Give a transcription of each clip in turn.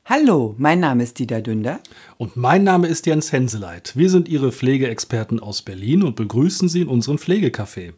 Hallo, mein Name ist Dieter Dünder. Und mein Name ist Jens Henseleit. Wir sind Ihre Pflegeexperten aus Berlin und begrüßen Sie in unserem Pflegecafé.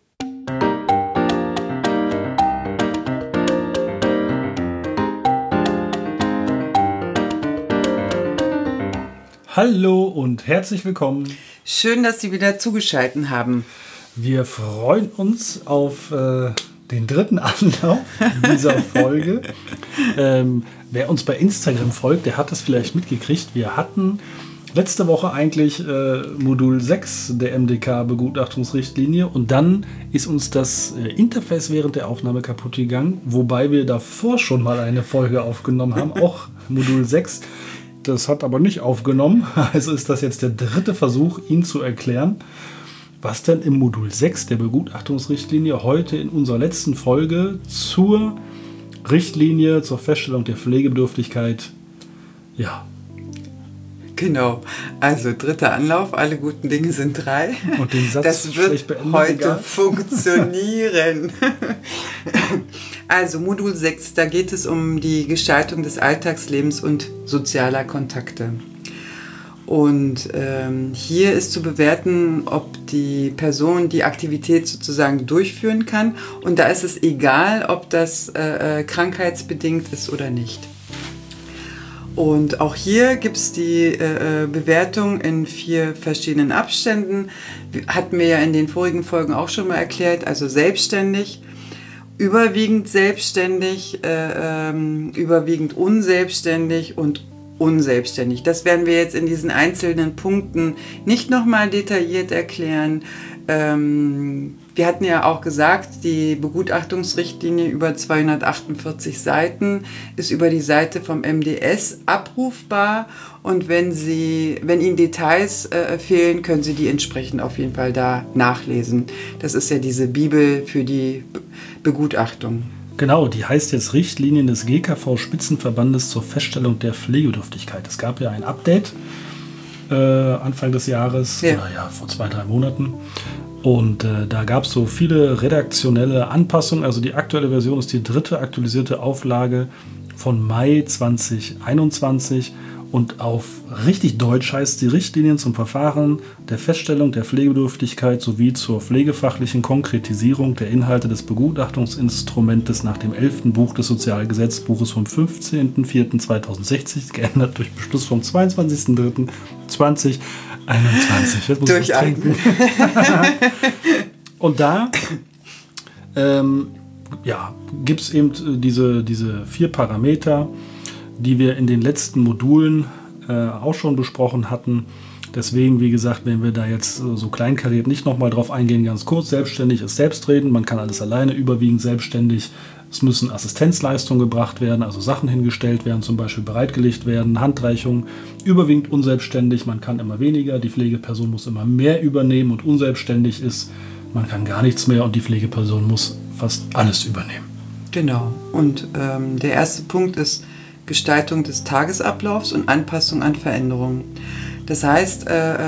Hallo und herzlich willkommen. Schön, dass Sie wieder zugeschaltet haben. Wir freuen uns auf den dritten Anlauf dieser Folge. Wer uns bei Instagram folgt, der hat das vielleicht mitgekriegt. Wir hatten letzte Woche eigentlich Modul 6 der MDK-Begutachtungsrichtlinie und dann ist uns das Interface während der Aufnahme kaputt gegangen, wobei wir davor schon mal eine Folge aufgenommen haben, auch Modul 6. Das hat aber nicht aufgenommen, also ist das jetzt der dritte Versuch, Ihnen zu erklären, was denn im Modul 6 der Begutachtungsrichtlinie heute in unserer letzten Folge zur Richtlinie zur Feststellung der Pflegebedürftigkeit, ja. Genau, also dritter Anlauf, alle guten Dinge sind drei. Und den Satz das wird heute funktionieren. Also Modul 6, da geht es um die Gestaltung des Alltagslebens und sozialer Kontakte. Und hier ist zu bewerten, ob die Person die Aktivität sozusagen durchführen kann. Und da ist es egal, ob das krankheitsbedingt ist oder nicht. Und auch hier gibt es die Bewertung in 4 verschiedenen Abständen. Hatten wir ja in den vorigen Folgen auch schon mal erklärt. Also selbstständig, überwiegend selbstständig, überwiegend unselbstständig und unselbstständig. Das werden wir jetzt in diesen einzelnen Punkten nicht nochmal detailliert erklären. Wir hatten ja auch gesagt, die Begutachtungsrichtlinie über 248 Seiten ist über die Seite vom MDS abrufbar und wenn Ihnen Details fehlen, können Sie die entsprechend auf jeden Fall da nachlesen. Das ist ja diese Bibel für die Begutachtung. Genau, die heißt jetzt Richtlinien des GKV-Spitzenverbandes zur Feststellung der Pflegebedürftigkeit. Es gab ja ein Update Anfang des Jahres, oder ja, vor 2-3 Monaten. Und da gab es so viele redaktionelle Anpassungen. Also die aktuelle Version ist die 3. aktualisierte Auflage von Mai 2021. Und auf richtig Deutsch heißt die Richtlinien zum Verfahren der Feststellung der Pflegebedürftigkeit sowie zur pflegefachlichen Konkretisierung der Inhalte des Begutachtungsinstrumentes nach dem 11. Buch des Sozialgesetzbuches vom 15.04.2060, geändert durch Beschluss vom 22.03.2021. Durchatmen. Und da gibt es eben diese 4 Parameter, die wir in den letzten Modulen auch schon besprochen hatten. Deswegen, wie gesagt, wenn wir da jetzt so kleinkariert nicht nochmal drauf eingehen, ganz kurz, selbstständig ist Selbstreden, man kann alles alleine, überwiegend selbstständig. Es müssen Assistenzleistungen gebracht werden, also Sachen hingestellt werden, zum Beispiel bereitgelegt werden, Handreichung, überwiegend unselbstständig, man kann immer weniger, die Pflegeperson muss immer mehr übernehmen und unselbstständig ist, man kann gar nichts mehr und die Pflegeperson muss fast alles übernehmen. Genau, und der erste Punkt ist Gestaltung des Tagesablaufs und Anpassung an Veränderungen. Das heißt,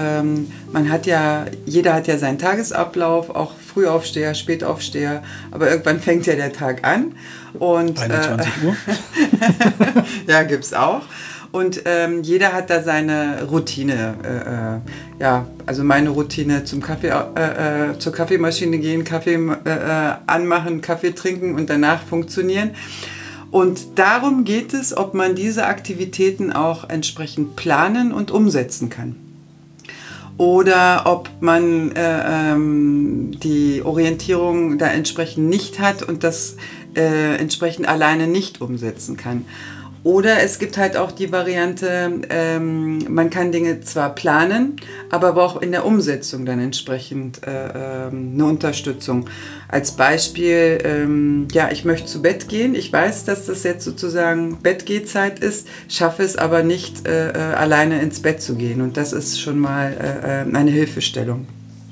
jeder hat ja seinen Tagesablauf, auch Frühaufsteher, Spätaufsteher, aber irgendwann fängt ja der Tag an. Und, 21 Uhr? Ja, gibt's auch. Und jeder hat da seine Routine. Also meine Routine zur Kaffeemaschine gehen, Kaffee anmachen, Kaffee trinken und danach funktionieren. Und darum geht es, ob man diese Aktivitäten auch entsprechend planen und umsetzen kann. Oder ob man die Orientierung da entsprechend nicht hat und das entsprechend alleine nicht umsetzen kann. Oder es gibt halt auch die Variante, man kann Dinge zwar planen, aber braucht in der Umsetzung dann entsprechend eine Unterstützung. Als Beispiel, ich möchte zu Bett gehen. Ich weiß, dass das jetzt sozusagen Bettgehzeit ist, schaffe es aber nicht, alleine ins Bett zu gehen. Und das ist schon mal eine Hilfestellung.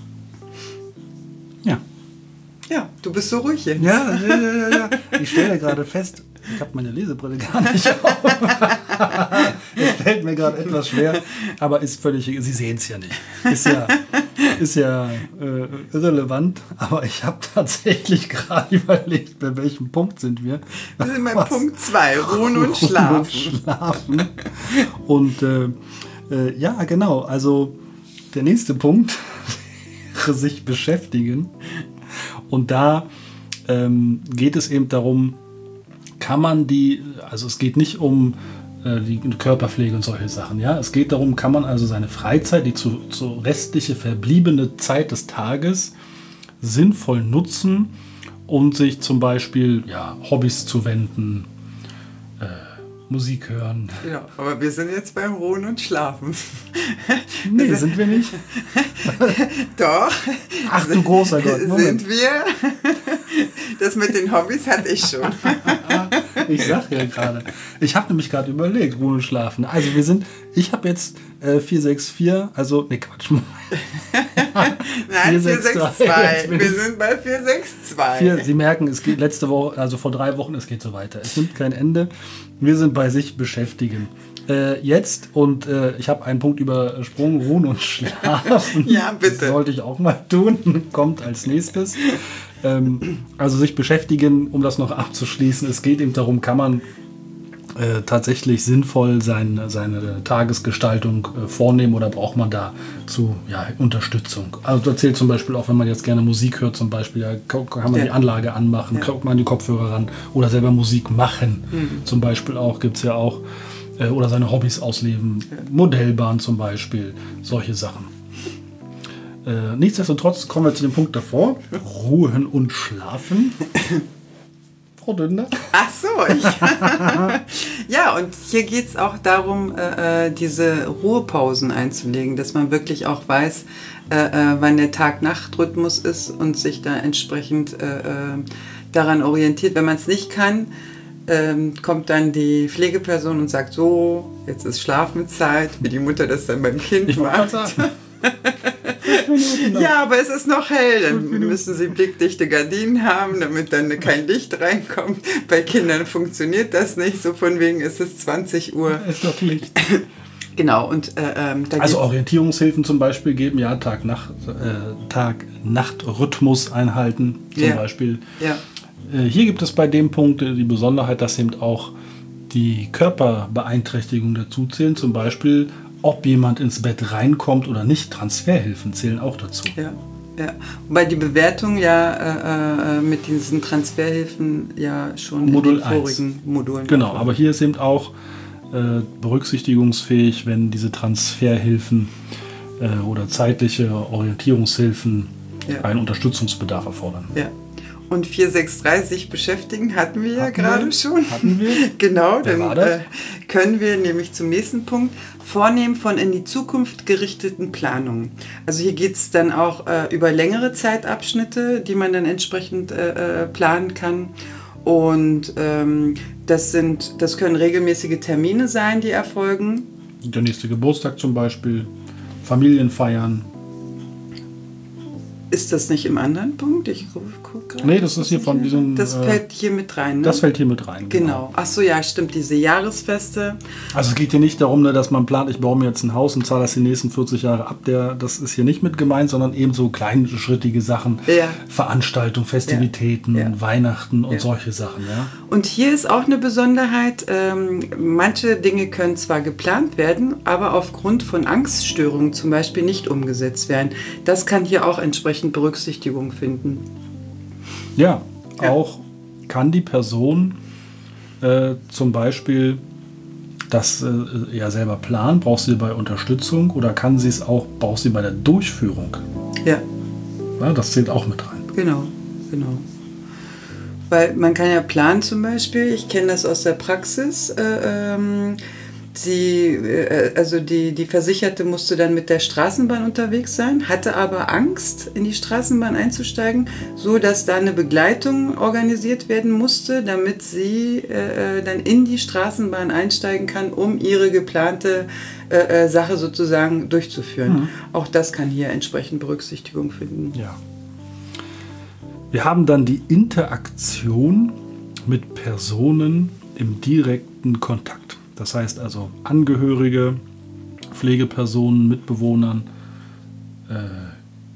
Ja. Ja, du bist so ruhig jetzt. Ja. Ich stelle gerade fest, ich habe meine Lesebrille gar nicht auf. Es fällt mir gerade etwas schwer, aber ist völlig, Sie sehen es ja nicht. ist ja irrelevant, aber ich habe tatsächlich gerade überlegt, bei welchem Punkt sind wir. Wir sind bei Punkt 2, Ruhen und Schlafen. Und ja, genau, also der nächste Punkt wäre sich beschäftigen. Und da geht es eben darum, kann man also es geht nicht um die Körperpflege und solche Sachen, ja. Es geht darum, kann man also seine Freizeit, die zu restliche verbliebene Zeit des Tages sinnvoll nutzen, um sich zum Beispiel Hobbys zu wenden, Musik hören. Ja, aber wir sind jetzt beim Ruhen und Schlafen. Nee, sind wir nicht? Doch. Ach du großer Gott. Moment. Sind wir? Das mit den Hobbys hatte ich schon. Ich sag ja gerade. Ich habe nämlich gerade überlegt, Ruhen und Schlafen. Also ich habe jetzt 464, also, ne Quatsch. Nein, 462. Wir sind bei 462. Sie merken, es geht letzte Woche, also vor 3 Wochen, es geht so weiter. Es nimmt kein Ende. Wir sind bei sich beschäftigen. Jetzt, und ich habe einen Punkt übersprungen, Ruhen und Schlafen. Ja, bitte. Das sollte ich auch mal tun. Kommt als nächstes. Also sich beschäftigen, um das noch abzuschließen. Es geht eben darum, kann man tatsächlich sinnvoll seine Tagesgestaltung vornehmen oder braucht man dazu Unterstützung? Also da zählt zum Beispiel auch, wenn man jetzt gerne Musik hört, zum Beispiel, kann man die Anlage anmachen, kommt man die Kopfhörer ran oder selber Musik machen. Zum Beispiel auch, gibt es ja auch, oder seine Hobbys ausleben, Modellbahn zum Beispiel, solche Sachen. Nichtsdestotrotz kommen wir zu dem Punkt davor, Ruhen und Schlafen. Frau Dünder. Ach so, ja, und hier geht es auch darum, diese Ruhepausen einzulegen, dass man wirklich auch weiß, wann der Tag-Nacht-Rhythmus ist und sich da entsprechend daran orientiert. Wenn man es nicht kann, kommt dann die Pflegeperson und sagt, so, jetzt ist Schlafenszeit, wie die Mutter das dann beim Kind macht. Ja, aber es ist noch hell, dann müssen sie blickdichte Gardinen haben, damit dann kein Licht reinkommt. Bei Kindern funktioniert das nicht, so von wegen ist es 20 Uhr. Es ist noch Licht. Genau, und also Orientierungshilfen zum Beispiel geben Tag-Nacht-Rhythmus einhalten zum Beispiel. Ja. Hier gibt es bei dem Punkt die Besonderheit, dass eben auch die Körperbeeinträchtigungen dazu zählen, zum Beispiel ob jemand ins Bett reinkommt oder nicht. Transferhilfen zählen auch dazu. Ja. Wobei die Bewertung mit diesen Transferhilfen schon Modul in den vorigen Modulen. Genau, aber hier ist eben auch berücksichtigungsfähig, wenn diese Transferhilfen oder zeitliche Orientierungshilfen einen Unterstützungsbedarf erfordern. Ja. Und 463 beschäftigen hatten wir ja gerade schon. Hatten wir? Genau, dann können wir nämlich zum nächsten Punkt Vornehmen von in die Zukunft gerichteten Planungen. Also hier geht es dann auch über längere Zeitabschnitte, die man dann entsprechend planen kann. Und das können regelmäßige Termine sein, die erfolgen. Der nächste Geburtstag zum Beispiel, Familienfeiern. Ist das nicht im anderen Punkt? Ich guck gerade. Nee, das ist hier von diesem... Das fällt hier mit rein, ne? Das fällt hier mit rein, genau. Ach so, ja, stimmt, diese Jahresfeste. Also es geht hier nicht darum, dass man plant, ich baue mir jetzt ein Haus und zahle das die nächsten 40 Jahre ab. Das ist hier nicht mit gemeint, sondern eben so kleinschrittige Sachen. Ja. Veranstaltungen, Festivitäten, Weihnachten und solche Sachen. Ja. Und hier ist auch eine Besonderheit, manche Dinge können zwar geplant werden, aber aufgrund von Angststörungen zum Beispiel nicht umgesetzt werden. Das kann hier auch entsprechend Berücksichtigung finden. Ja, auch kann die Person zum Beispiel das selber planen, braucht sie bei Unterstützung oder kann sie es auch, braucht sie bei der Durchführung. Ja. Das zählt auch mit rein. Genau. Weil man kann ja planen zum Beispiel, ich kenne das aus der Praxis, die Versicherte musste dann mit der Straßenbahn unterwegs sein, hatte aber Angst, in die Straßenbahn einzusteigen, so dass da eine Begleitung organisiert werden musste, damit sie dann in die Straßenbahn einsteigen kann, um ihre geplante Sache sozusagen durchzuführen. Mhm. Auch das kann hier entsprechend Berücksichtigung finden. Ja. Wir haben dann die Interaktion mit Personen im direkten Kontakt. Das heißt also Angehörige, Pflegepersonen, Mitbewohnern,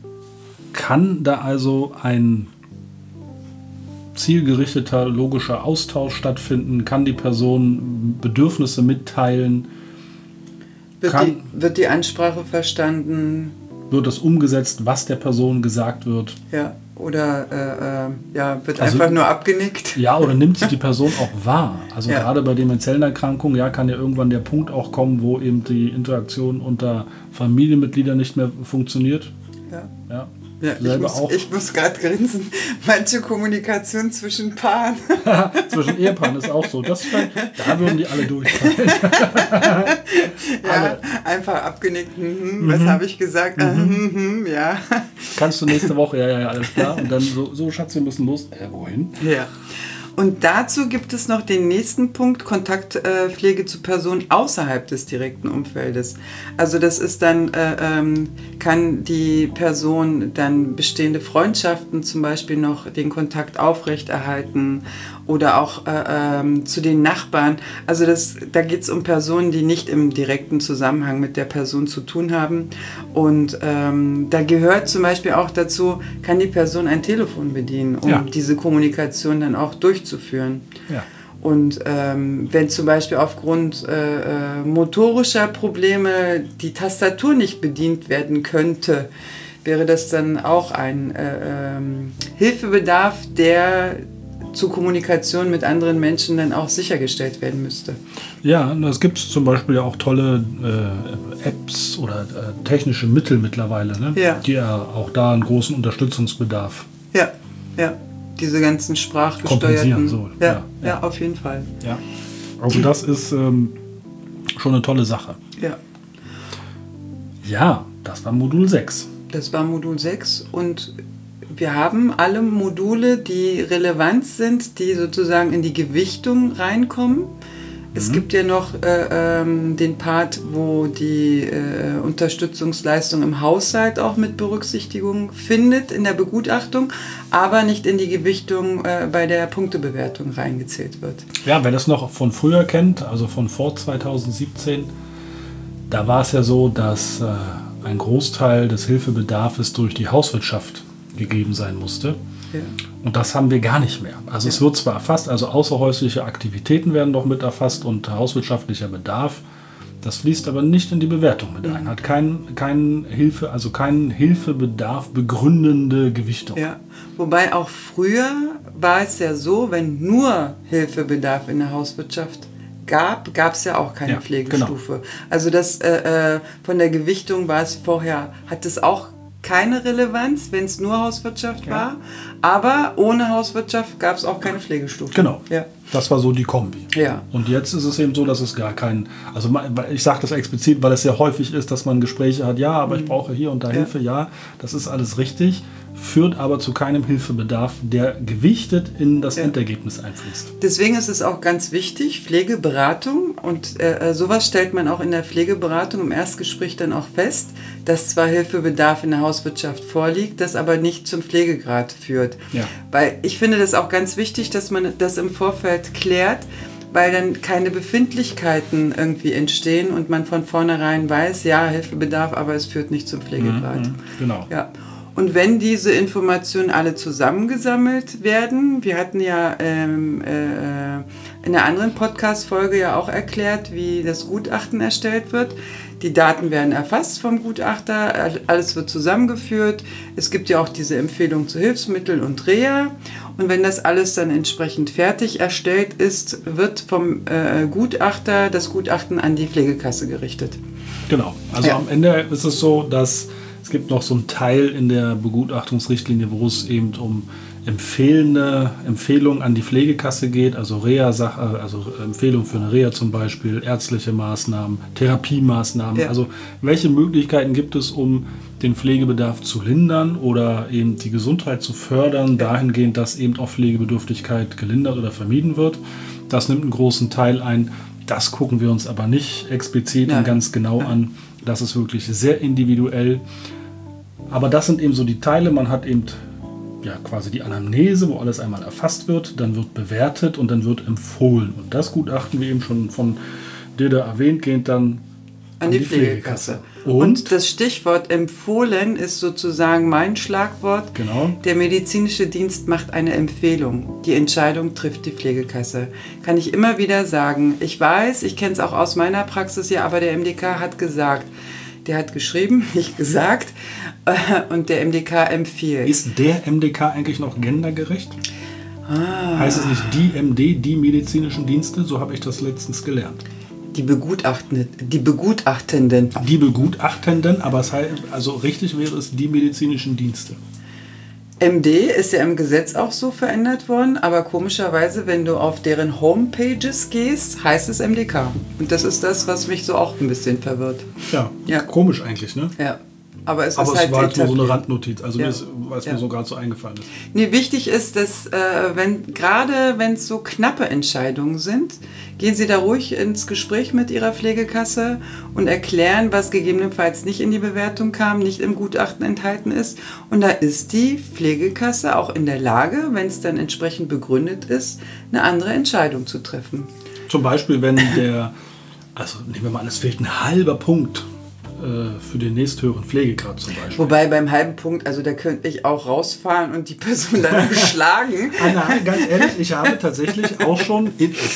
Kann da also ein zielgerichteter, logischer Austausch stattfinden? Kann die Person Bedürfnisse mitteilen? Wird die Ansprache verstanden? Wird das umgesetzt, was der Person gesagt wird? Ja, oder wird einfach nur abgenickt? Ja, oder nimmt sich die Person auch wahr? Also gerade bei demenziellen Erkrankungen, kann ja irgendwann der Punkt auch kommen, wo eben die Interaktion unter Familienmitgliedern nicht mehr funktioniert. Ja, ich muss gerade grinsen. Manche Kommunikation zwischen Paaren. Zwischen Ehepaaren ist auch so. Da würden die alle durchfallen. Einfach abgenickt. Was habe ich gesagt? Ja. Kannst du nächste Woche? Ja, alles klar. Und dann so Schatz, wir müssen los. Wohin? Ja. Und dazu gibt es noch den nächsten Punkt, Kontaktpflege zu Personen außerhalb des direkten Umfeldes. Also das ist dann, kann die Person dann bestehende Freundschaften zum Beispiel noch den Kontakt aufrechterhalten oder auch zu den Nachbarn. Also da geht es um Personen, die nicht im direkten Zusammenhang mit der Person zu tun haben. Und da gehört zum Beispiel auch dazu, kann die Person ein Telefon bedienen, um diese Kommunikation dann auch durchzuführen. Ja. Und wenn zum Beispiel aufgrund motorischer Probleme die Tastatur nicht bedient werden könnte, wäre das dann auch ein Hilfebedarf, der zur Kommunikation mit anderen Menschen dann auch sichergestellt werden müsste. Ja, es gibt zum Beispiel ja auch tolle Apps oder technische Mittel mittlerweile, ne? Die ja auch da einen großen Unterstützungsbedarf. Ja, diese ganzen sprachgesteuerten. So. Ja, auf jeden Fall. Ja. Also das ist schon eine tolle Sache. Ja. Ja, das war Modul 6. Das war Modul 6 und wir haben alle Module, die relevant sind, die sozusagen in die Gewichtung reinkommen. Es gibt ja noch den Part, wo die Unterstützungsleistung im Haushalt auch mit Berücksichtigung findet in der Begutachtung, aber nicht in die Gewichtung bei der Punktebewertung reingezählt wird. Ja, wer das noch von früher kennt, also von vor 2017, da war es ja so, dass ein Großteil des Hilfebedarfs durch die Hauswirtschaft gegeben sein musste. Ja. Und das haben wir gar nicht mehr. Also es wird zwar erfasst, also außerhäusliche Aktivitäten werden doch mit erfasst und hauswirtschaftlicher Bedarf. Das fließt aber nicht in die Bewertung mit ein. Hat keinen Hilfebedarf begründende Gewichtung. Ja. Wobei auch früher war es ja so, wenn nur Hilfebedarf in der Hauswirtschaft gab es ja auch keine Pflegestufe. Genau. Also das von der Gewichtung war es vorher, hat es auch keine Relevanz, wenn es nur Hauswirtschaft war, aber ohne Hauswirtschaft gab es auch keine Pflegestufe. Genau, das war so die Kombi. Ja. Und jetzt ist es eben so, dass es gar kein, also ich sage das explizit, weil es sehr häufig ist, dass man Gespräche hat, aber ich brauche hier und da Hilfe, das ist alles richtig, führt aber zu keinem Hilfebedarf, der gewichtet in das Endergebnis einfließt. Deswegen ist es auch ganz wichtig, Pflegeberatung, und sowas stellt man auch in der Pflegeberatung im Erstgespräch dann auch fest, dass zwar Hilfebedarf in der Hauswirtschaft vorliegt, das aber nicht zum Pflegegrad führt. Ja. Weil ich finde das auch ganz wichtig, dass man das im Vorfeld klärt, weil dann keine Befindlichkeiten irgendwie entstehen und man von vornherein weiß, Hilfebedarf, aber es führt nicht zum Pflegegrad. Genau. Ja. Und wenn diese Informationen alle zusammengesammelt werden, wir hatten ja in einer anderen Podcast-Folge ja auch erklärt, wie das Gutachten erstellt wird. Die Daten werden erfasst vom Gutachter, alles wird zusammengeführt. Es gibt ja auch diese Empfehlung zu Hilfsmitteln und Reha. Und wenn das alles dann entsprechend fertig erstellt ist, wird vom Gutachter das Gutachten an die Pflegekasse gerichtet. Genau, also am Ende ist es so, dass es gibt noch so einen Teil in der Begutachtungsrichtlinie, wo es eben um Empfehlungen an die Pflegekasse geht, also Reha-Sache, also Empfehlung für eine Reha zum Beispiel, ärztliche Maßnahmen, Therapiemaßnahmen. Ja. Also welche Möglichkeiten gibt es, um den Pflegebedarf zu lindern oder eben die Gesundheit zu fördern, dahingehend, dass eben auch Pflegebedürftigkeit gelindert oder vermieden wird. Das nimmt einen großen Teil ein. Das gucken wir uns aber nicht explizit und ganz genau an. Das ist wirklich sehr individuell. Aber das sind eben so die Teile. Man hat eben quasi die Anamnese, wo alles einmal erfasst wird, dann wird bewertet und dann wird empfohlen. Und das Gutachten, wie eben schon von dir da erwähnt, geht dann an die Pflegekasse. Und das Stichwort empfohlen ist sozusagen mein Schlagwort. Genau. Der medizinische Dienst macht eine Empfehlung. Die Entscheidung trifft die Pflegekasse. Kann ich immer wieder sagen. Ich weiß, ich kenne es auch aus meiner Praxis, ja, aber der MDK hat gesagt. Der hat geschrieben, nicht gesagt. Und der MDK empfiehlt. Ist der MDK eigentlich noch gendergerecht? Heißt es nicht die MD, die medizinischen Dienste? So habe ich das letztens gelernt. Die Begutachtenden. Die Begutachtenden, aber es heißt, also richtig wäre es die medizinischen Dienste. MD ist ja im Gesetz auch so verändert worden, aber komischerweise, wenn du auf deren Homepages gehst, heißt es MDK. Und das ist das, was mich so auch ein bisschen verwirrt. Ja. Komisch eigentlich, ne? Ja. Aber es war halt nur so eine Randnotiz, also weil es mir so gerade so eingefallen ist. Nee, wichtig ist, dass gerade wenn es so knappe Entscheidungen sind, gehen Sie da ruhig ins Gespräch mit Ihrer Pflegekasse und erklären, was gegebenenfalls nicht in die Bewertung kam, nicht im Gutachten enthalten ist. Und da ist die Pflegekasse auch in der Lage, wenn es dann entsprechend begründet ist, eine andere Entscheidung zu treffen. Zum Beispiel, wenn also nehmen wir mal an, es fehlt ein halber Punkt für den nächsthöheren Pflegegrad zum Beispiel. Wobei beim halben Punkt, also da könnte ich auch rausfahren und die Person dann schlagen. Nein, ganz ehrlich, ich habe tatsächlich auch schon,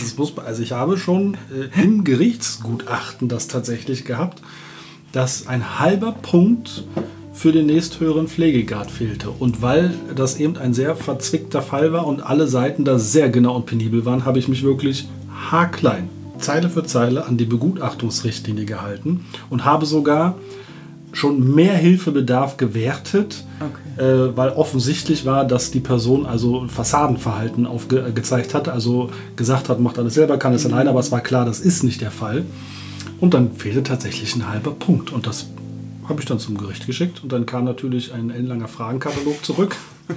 im Gerichtsgutachten das tatsächlich gehabt, dass ein halber Punkt für den nächsthöheren Pflegegrad fehlte. Und weil das eben ein sehr verzwickter Fall war und alle Seiten da sehr genau und penibel waren, habe ich mich wirklich haarklein Zeile für Zeile an die Begutachtungsrichtlinie gehalten und habe sogar schon mehr Hilfebedarf gewertet, weil offensichtlich war, dass die Person also Fassadenverhalten gezeigt hat, also gesagt hat, macht alles selber, kann es alleine, aber es war klar, das ist nicht der Fall. Und dann fehlte tatsächlich ein halber Punkt und das habe ich dann zum Gericht geschickt und dann kam natürlich ein ellenlanger Fragenkatalog zurück.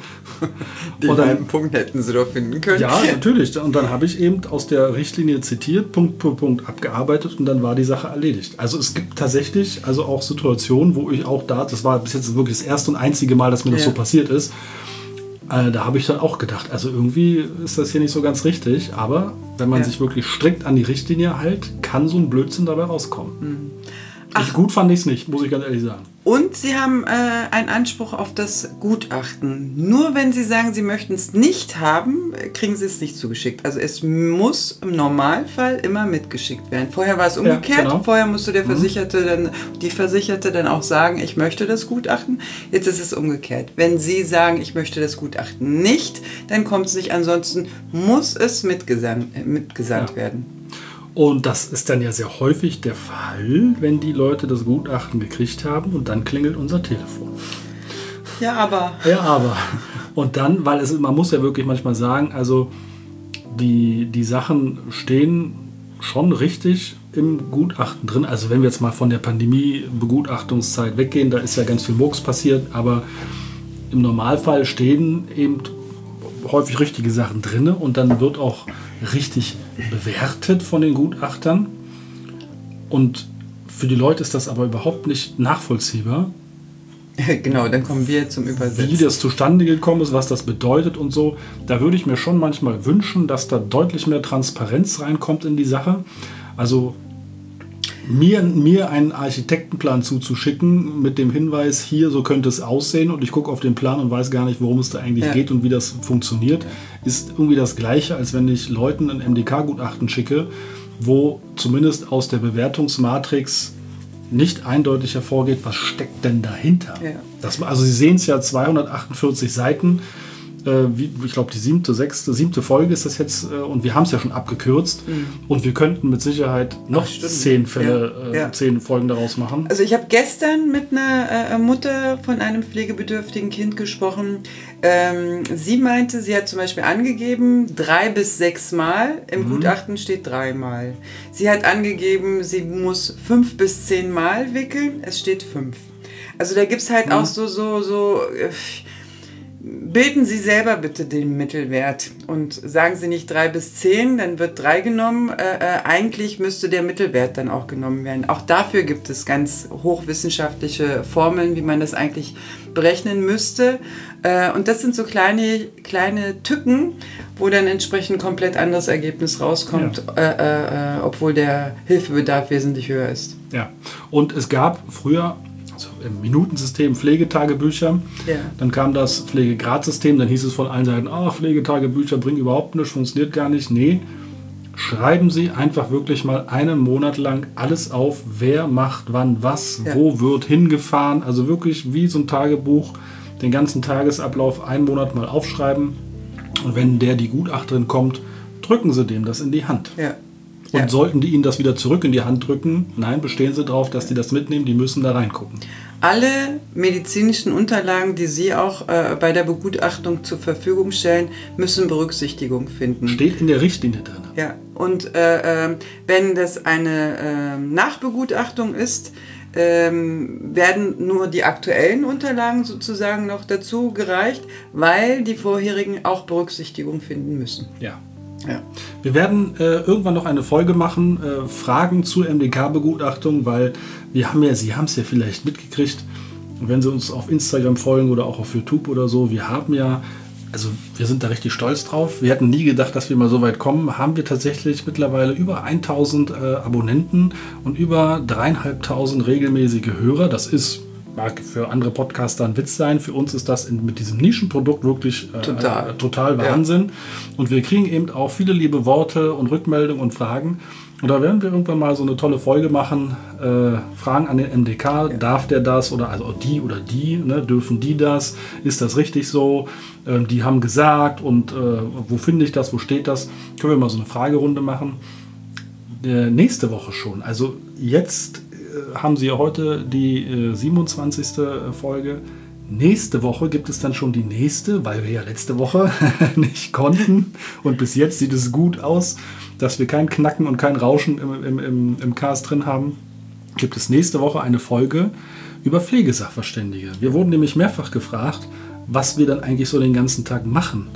Den halben Punkt hätten Sie doch finden können. Ja, natürlich. Und dann habe ich eben aus der Richtlinie zitiert, Punkt für Punkt abgearbeitet und dann war die Sache erledigt. Also es gibt tatsächlich also auch Situationen, wo ich auch das war bis jetzt wirklich das erste und einzige Mal, dass mir das so passiert ist, da habe ich dann auch gedacht, also irgendwie ist das hier nicht so ganz richtig, aber wenn man sich wirklich strikt an die Richtlinie hält, kann so ein Blödsinn dabei rauskommen. Gut fand ich es nicht, muss ich ganz ehrlich sagen. Und Sie haben einen Anspruch auf das Gutachten. Nur wenn Sie sagen, Sie möchten es nicht haben, kriegen Sie es nicht zugeschickt. Also es muss im Normalfall immer mitgeschickt werden. Vorher war es umgekehrt. Ja, genau. Vorher musste der Versicherte die Versicherte dann auch sagen, ich möchte das Gutachten. Jetzt ist es umgekehrt. Wenn Sie sagen, ich möchte das Gutachten nicht, dann kommt es nicht. Ansonsten muss es mitgesandt werden. Und das ist dann ja sehr häufig der Fall, wenn die Leute das Gutachten gekriegt haben und dann klingelt unser Telefon. Ja, aber. Und dann, weil man muss ja wirklich manchmal sagen, also die Sachen stehen schon richtig im Gutachten drin. Also wenn wir jetzt mal von der Pandemie-Begutachtungszeit weggehen, da ist ja ganz viel Murks passiert, aber im Normalfall stehen eben häufig richtige Sachen drin und dann wird auch richtig bewertet von den Gutachtern. Und für die Leute ist das aber überhaupt nicht nachvollziehbar. Genau, dann kommen wir zum Übersetzen. Wie das zustande gekommen ist, was das bedeutet und so. Da würde ich mir schon manchmal wünschen, dass da deutlich mehr Transparenz reinkommt in die Sache. Also mir einen Architektenplan zuzuschicken mit dem Hinweis, hier so könnte es aussehen und ich gucke auf den Plan und weiß gar nicht, worum es da eigentlich geht und wie das funktioniert, ist irgendwie das Gleiche, als wenn ich Leuten ein MDK-Gutachten schicke, wo zumindest aus der Bewertungsmatrix nicht eindeutig hervorgeht, was steckt denn dahinter. Ja. Also Sie sehen es ja, 248 Seiten, ich glaube die 7. Folge ist das jetzt und wir haben es ja schon abgekürzt und wir könnten mit Sicherheit noch 10 Folgen daraus machen. Also ich habe gestern mit einer Mutter von einem pflegebedürftigen Kind gesprochen. Sie meinte, sie hat zum Beispiel angegeben 3 bis 6 Mal, im Gutachten steht 3 Mal. Sie hat angegeben, sie muss 5 bis 10 Mal wickeln, es steht 5. Also da gibt es halt auch so Bilden Sie selber bitte den Mittelwert und sagen Sie nicht 3 bis 10, dann wird 3 genommen. Eigentlich müsste der Mittelwert dann auch genommen werden. Auch dafür gibt es ganz hochwissenschaftliche Formeln, wie man das eigentlich berechnen müsste. Und das sind so kleine Tücken, wo dann entsprechend komplett anderes Ergebnis rauskommt, obwohl der Hilfebedarf wesentlich höher ist. Ja, und es gab früher im Minutensystem Pflegetagebücher. Ja. Dann kam das Pflegegradsystem, dann hieß es von allen Seiten, Pflegetagebücher bringen überhaupt nichts, funktioniert gar nicht. Nee, schreiben Sie einfach wirklich mal einen Monat lang alles auf, wer macht wann was, wo wird hingefahren. Also wirklich wie so ein Tagebuch, den ganzen Tagesablauf einen Monat mal aufschreiben. Und wenn die Gutachterin kommt, drücken Sie dem das in die Hand. Ja. Und sollten die Ihnen das wieder zurück in die Hand drücken, nein, bestehen Sie darauf, dass die das mitnehmen, die müssen da reingucken. Alle medizinischen Unterlagen, die Sie auch bei der Begutachtung zur Verfügung stellen, müssen Berücksichtigung finden. Steht in der Richtlinie drin. Ja, und wenn das eine Nachbegutachtung ist, werden nur die aktuellen Unterlagen sozusagen noch dazu gereicht, weil die vorherigen auch Berücksichtigung finden müssen. Ja. Ja. Wir werden irgendwann noch eine Folge machen, Fragen zur MDK-Begutachtung, weil Sie haben es ja vielleicht mitgekriegt, wenn Sie uns auf Instagram folgen oder auch auf YouTube oder so, wir sind da richtig stolz drauf. Wir hätten nie gedacht, dass wir mal so weit kommen. Haben wir tatsächlich mittlerweile über 1000 Abonnenten und über 3500 regelmäßige Hörer. Das mag für andere Podcaster ein Witz sein. Für uns ist das mit diesem Nischenprodukt wirklich total Wahnsinn. Ja. Und wir kriegen eben auch viele liebe Worte und Rückmeldungen und Fragen. Und da werden wir irgendwann mal so eine tolle Folge machen. Fragen an den MDK. Darf der das? Also die, ne? Dürfen die das? Ist das richtig so? Die haben gesagt. Und wo finde ich das? Wo steht das? Können wir mal so eine Fragerunde machen. Nächste Woche schon. Also jetzt haben Sie ja heute die 27. Folge. Nächste Woche gibt es dann schon die nächste, weil wir ja letzte Woche nicht konnten. Und bis jetzt sieht es gut aus, dass wir kein Knacken und kein Rauschen im Cast drin haben. Gibt es nächste Woche eine Folge über Pflegesachverständige. Wir wurden nämlich mehrfach gefragt, was wir dann eigentlich so den ganzen Tag machen.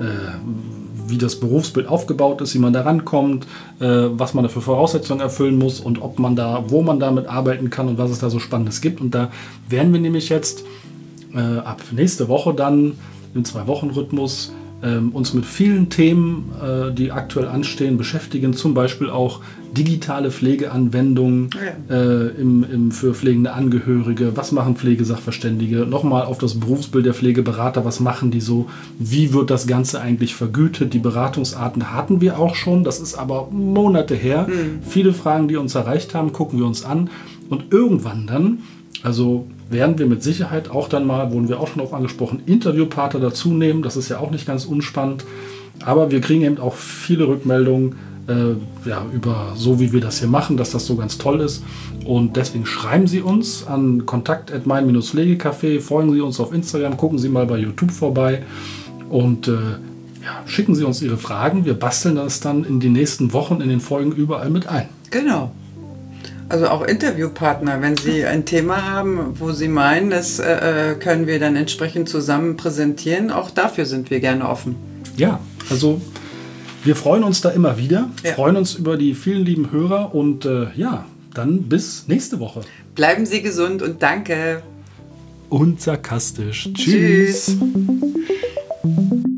Wie das Berufsbild aufgebaut ist, wie man da rankommt, was man da für Voraussetzungen erfüllen muss und wo man damit arbeiten kann und was es da so Spannendes gibt. Und da werden wir nämlich jetzt ab nächste Woche dann im 2-Wochen-Rhythmus uns mit vielen Themen, die aktuell anstehen, beschäftigen. Zum Beispiel auch digitale Pflegeanwendungen für pflegende Angehörige. Was machen Pflegesachverständige? Nochmal auf das Berufsbild der Pflegeberater. Was machen die so? Wie wird das Ganze eigentlich vergütet? Die Beratungsarten hatten wir auch schon. Das ist aber Monate her. Viele Fragen, die uns erreicht haben, gucken wir uns an. Und irgendwann dann, also werden wir mit Sicherheit auch dann mal, wurden wir auch schon darauf angesprochen, Interviewpartner dazu nehmen. Das ist ja auch nicht ganz unspannend. Aber wir kriegen eben auch viele Rückmeldungen über so, wie wir das hier machen, dass das so ganz toll ist. Und deswegen schreiben Sie uns an kontakt@mein-pflegecafé, folgen Sie uns auf Instagram, gucken Sie mal bei YouTube vorbei und schicken Sie uns Ihre Fragen. Wir basteln das dann in den nächsten Wochen in den Folgen überall mit ein. Genau. Also auch Interviewpartner, wenn Sie ein Thema haben, wo Sie meinen, das können wir dann entsprechend zusammen präsentieren, auch dafür sind wir gerne offen. Ja, also wir freuen uns da immer wieder, freuen uns über die vielen lieben Hörer und dann bis nächste Woche. Bleiben Sie gesund und danke. Und sarkastisch. Tschüss.